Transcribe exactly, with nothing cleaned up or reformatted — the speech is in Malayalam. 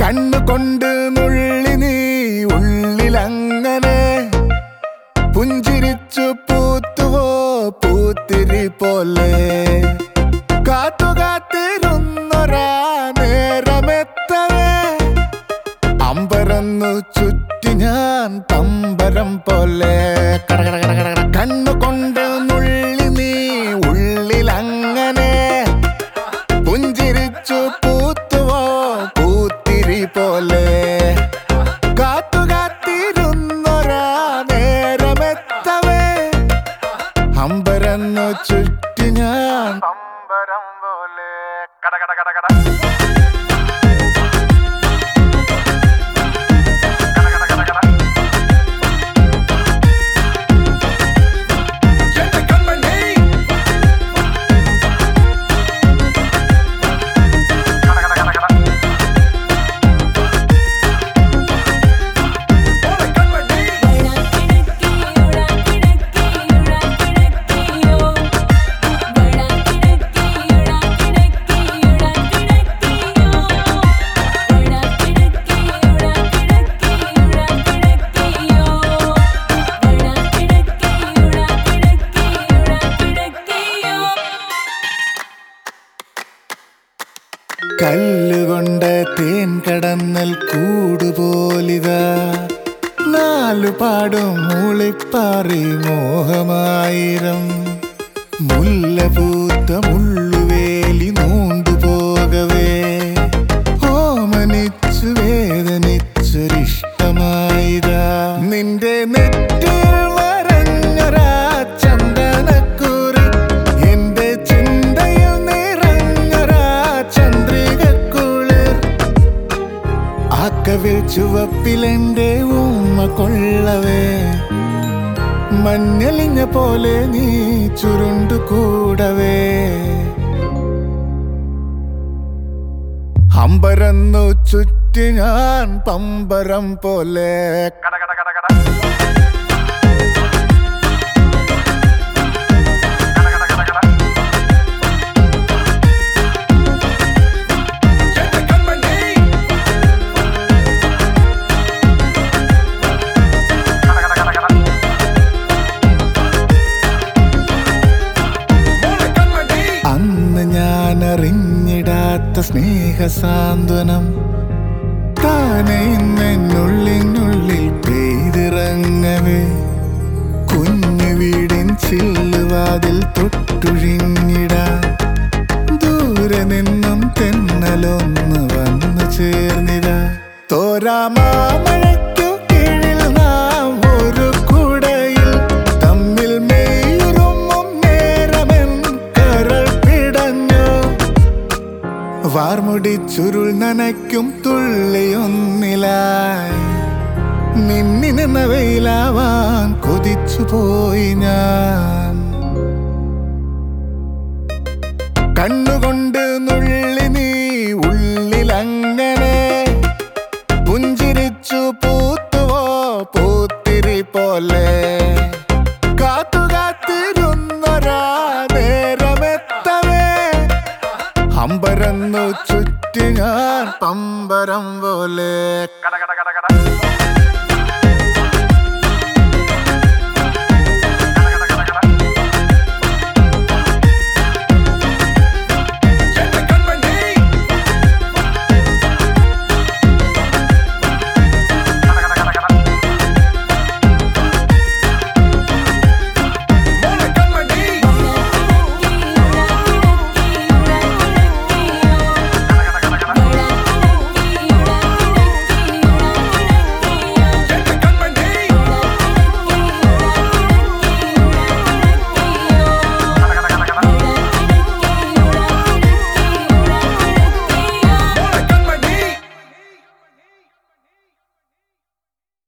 കണ്ണുകൊണ്ട് നുള്ളി നീ ഉള്ളിലങ്ങനെ പുഞ്ചിരിച്ചു പൂത്തുവോ പൂത്തിരി പോലെ കാത്തു കാത്തിരുന്നൊരാ നേരമെത്തവേ അമ്പരന്നു ചുറ്റി ഞാൻ പമ്പരം പോലെ കണ്ണുകൊണ്ട് നുള്ളി നീ ഉള്ളിലങ്ങനെ പുഞ്ചിരിച്ചു പൂത്തുവോ പൂത്തിരി പോലെ കാത്തു കാത്തിരുന്നൊരാ നേരമെത്തവേ അമ്പരന്നു ചുറ്റി ഞാൻ പമ്പരം പോലെ കട കട കട കട കല്ലുകൊണ്ട് തേൻ കടന്നൽ കൂടുപോലിതാ നാലു പാടും മൂളിപ്പാറി മോഹമായിരം മുല്ലപൂത്ത മുള്ളുവേലി നൂണ്ടുപോകവേ ഓമനിച്ചു വേദനിച്ചൊരിഷ്ടമായിതാ നിന്റെ നെറ്റിൽ വരഞ്ഞൊരാ ചന്ദനക്കുറി എന്റെ ചിന്തയിൽ നിറഞ്ഞൊരാ ചന്ദ്രികക്കുളിർ ആക്കവിൽ ചുവപ്പിലെന്റെ ഉമ്മ കൊള്ളവേ മഞ്ഞലിഞ്ഞ പോലെ നീ ചുരുണ്ടു കൂടവേ അമ്പരന്നു ചുറ്റി ഞാൻ പമ്പരം പോലെ കട കട കട കട അറിഞ്ഞിടാത്ത സ്നേഹസാന്ത്വനം താനെ ഇന്നുള്ളിനുള്ളിൽ പെയ്തിറങ്ങവേ കുഞ്ഞു വീടിൻ ചില്ലുവാതിൽ തൊട്ടുഴിഞ്ഞിടാൻ ദൂരെ നിന്നും തെന്നലൊന്ന് വന്നു ചേർന്നിടാ തോരാമാമഴയ്ക്കു കീഴിൽ നാം ഒരു കുടയിൽ തമ്മിൽ മെയ്യുറുമ്മും നേരമെൻ കരൾ പിടഞ്ഞു വാർമുടി ചുരുൾ നനയ്ക്കും തുള്ളിയൊന്നിലായി മിന്നി നിന്ന വെയിലാവാൻ കൊതിച്ചുപോയി ഞാൻ കണ്ണുകൊണ്ട് നുള്ളി നീ ഉള്ളിലങ്ങനെ പുഞ്ചിരിച്ചു പൂത്തുവോ പൂത്തിരി പോലെ കാത്തു കാത്തിരുന്നൊരാ നേരമെത്തവേ അമ്പരന്നു ചുറ്റി ഞാൻ പമ്പരം പോലെ കട കട കട കട